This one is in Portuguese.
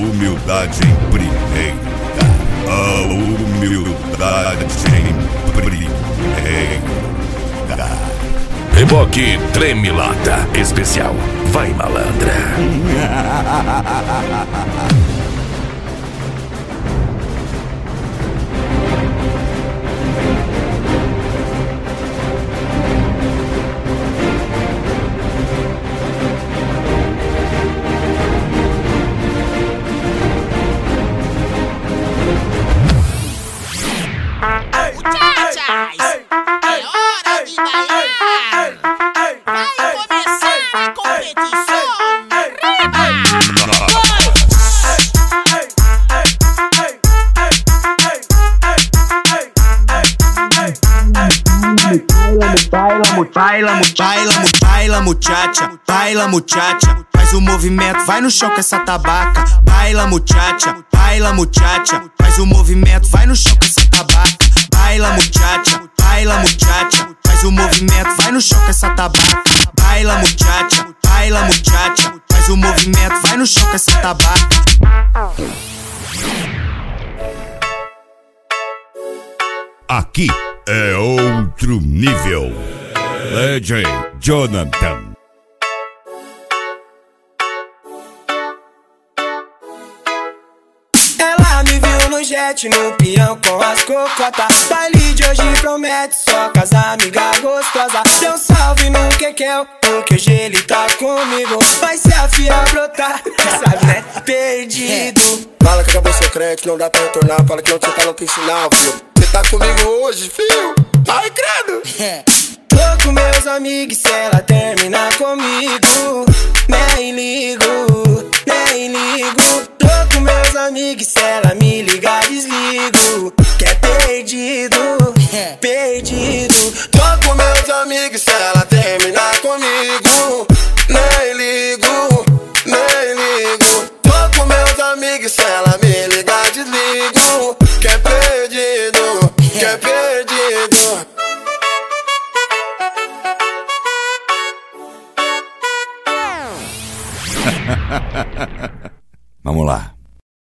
humildade em primeiro lugar. A humildade em primeiro lugar. Reboque Tremilata Especial. Vai, malandra. Baila muchacha, baila muchacha, faz o movimento, vai no chão com essa tabaca. Baila muchacha, faz o movimento, vai no chão com essa tabaca. Baila muchacha, faz o movimento, vai no chão com essa tabaca. Baila muchacha, faz o movimento, vai no chão com essa tabaca. Aqui é outro nível. DJ Jonathan. Ela me viu no jet, no peão com as cocotas. Baile de hoje promete só com as amigas gostosas. Deu salve no Kekel, no QG ele tá comigo. Vai se afiar brotar, sabe né? Perdido. Fala que acabou seu crédito, não dá pra retornar. Fala que não você tá no tem sinal, viu? Você tá comigo hoje, filho? Ai, credo! Tô com meus amigos, se ela terminar comigo, nem ligo. Tô com meus amigos, se ela me ligar, desligo.